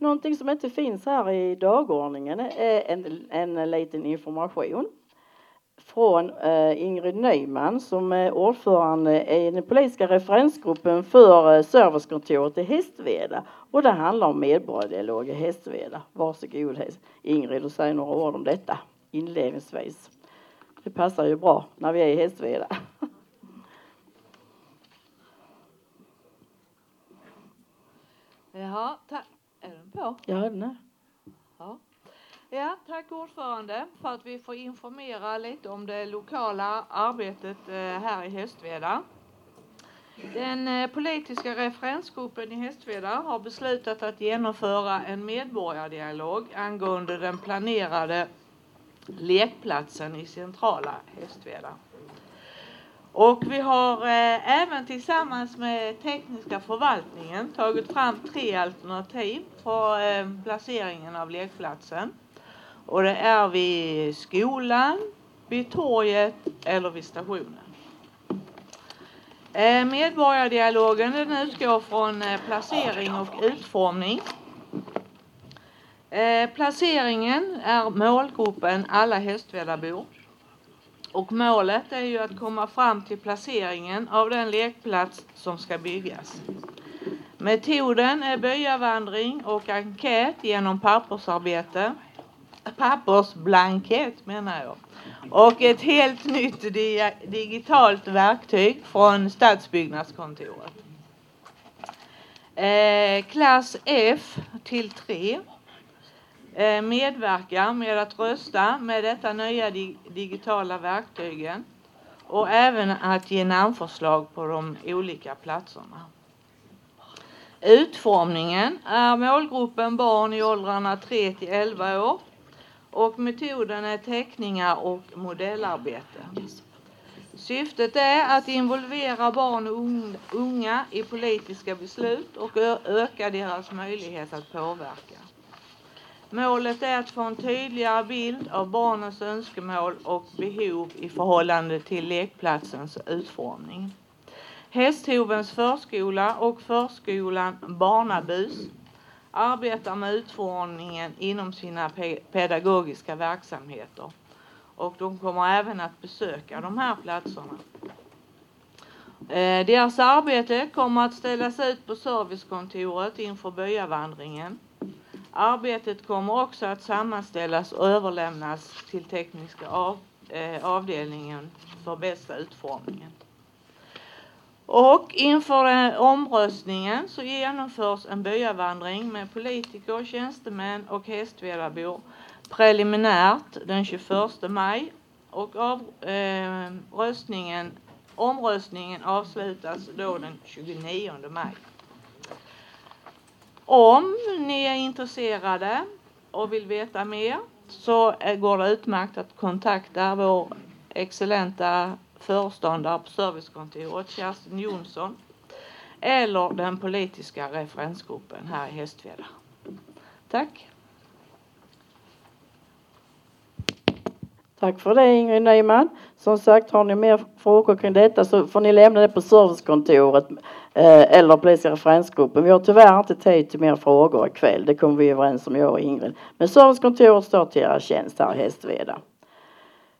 Någonting som inte finns här i dagordningen är en liten information från Ingrid Nyman som är ordförande i den politiska referensgruppen för servicekontoret i Hästveda. Och det handlar om medborgardialog i Hästveda. Varsågod Ingrid och säg några ord om detta inledningsvis. Det passar ju bra när vi är i Hästveda. Ja, tack. Är den på? Ja, den är. Ja, tack ordförande för att vi får informera lite om det lokala arbetet här i Hästveda. Den politiska referensgruppen i Hästveda har beslutat att genomföra en medborgardialog angående den planerade lekplatsen i centrala Hästveda. Och vi har även tillsammans med tekniska förvaltningen tagit fram 3 alternativ för placeringen av lekplatsen. Och det är vid skolan, vid torget eller vid stationen. Medborgardialogen den utgår från placering och utformning. Placeringen är målgruppen alla Hästvedabor. Och målet är ju att komma fram till placeringen av den lekplats som ska byggas. Metoden är byavandring och enkät genom pappersblankett menar jag. Och ett helt nytt digitalt verktyg från Stadsbyggnadskontoret. Klass F till 3 medverkar med att rösta med detta nya digitala verktygen och även att ge namnförslag på de olika platserna. Utformningen är målgruppen barn i åldrarna 3 till 11 år och metoden är teckningar och modellarbete. Syftet är att involvera barn och unga i politiska beslut och öka deras möjlighet att påverka. Målet är att få en tydligare bild av barnens önskemål och behov i förhållande till lekplatsens utformning. Hästhovens förskola och förskolan Barnabus arbetar med utformningen inom sina pedagogiska verksamheter. Och de kommer även att besöka de här platserna. Deras arbete kommer att ställas ut på servicekontoret inför byavandringen. Arbetet kommer också att sammanställas och överlämnas till tekniska avdelningen för bästa utformningen. Och inför omröstningen så genomförs en byavandring med politiker, tjänstemän och Hästvedabor preliminärt den 21 maj och omröstningen avslutas då den 29 maj. Om ni är intresserade och vill veta mer så går det utmärkt att kontakta vår excellenta föreståndare på servicekontoret Kerstin Jonsson eller den politiska referensgruppen här i Hästveda. Tack. Tack för det Ingrid Nyman. Som sagt, har ni mer frågor kring detta så får ni lämna det på servicekontoret eller politiska referensgruppen. Vi har tyvärr inte tid till mer frågor ikväll. Det kommer vi överens om jag och Ingrid. Men servicekontoret står till era tjänst här i Hästveda.